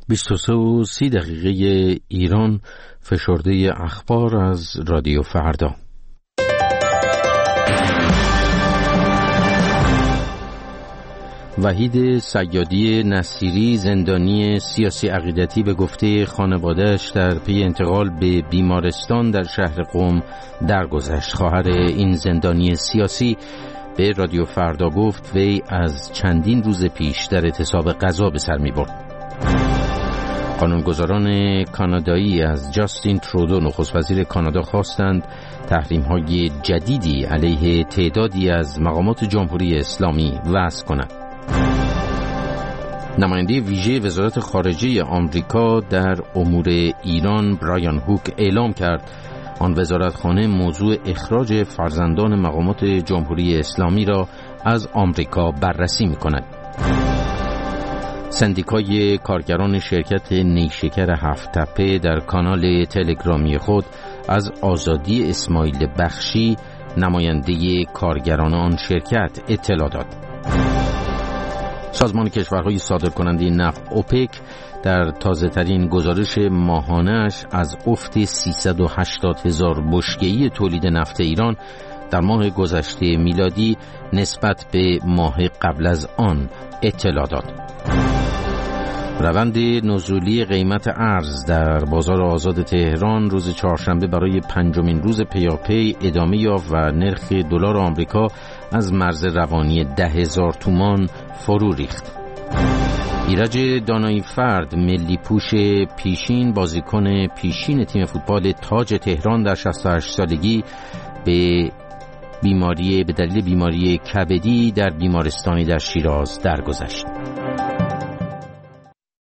23:30 ایران، فشرده اخبار از رادیو فردا. وحید صیادی نصیری، زندانی سیاسی عقیدتی، به گفته خانواده‌اش در پی انتقال به بیمارستان در شهر قم درگذشت. خواهر این زندانی سیاسی به رادیو فردا گفت وی از چندین روز پیش در اعتصاب غذا به سر می‌برد. قانونگذاران کانادایی از جاستین ترودو، نخست وزیر کانادا، خواستند تحریم‌های جدیدی علیه تعدادی از مقامات جمهوری اسلامی وضع کنند. نماینده ویژه وزارت خارجه آمریکا در امور ایران برایان هوک اعلام کرد آن وزارتخانه موضوع اخراج فرزندان مقامات جمهوری اسلامی را از آمریکا بررسی می‌کند. سندیکای کارگران شرکت نیشکر هفت تپه در کانال تلگرامی خود از آزادی اسماعیل بخشی، نماینده کارگران آن شرکت، اطلاع داد. سازمان کشورهای صادرکننده نفت اوپک در تازه‌ترین گزارش ماهانه‌اش از افت 380,000 بشکه‌ای تولید نفت ایران در ماه گذشته میلادی نسبت به ماه قبل از آن اطلاع داد. روند نزولی قیمت ارز در بازار آزاد تهران روز چهارشنبه برای پنجمین روز پیاپی ادامه یافت و نرخ دلار آمریکا از مرز روانی 10,000 تومان فرو ریخت. ایرج دانایی فرد، ملی پوش پیشین، بازیکن پیشین تیم فوتبال تاج تهران، در 68 سالگی به دلیل بیماری کبدی در بیمارستانی در شیراز درگذشت.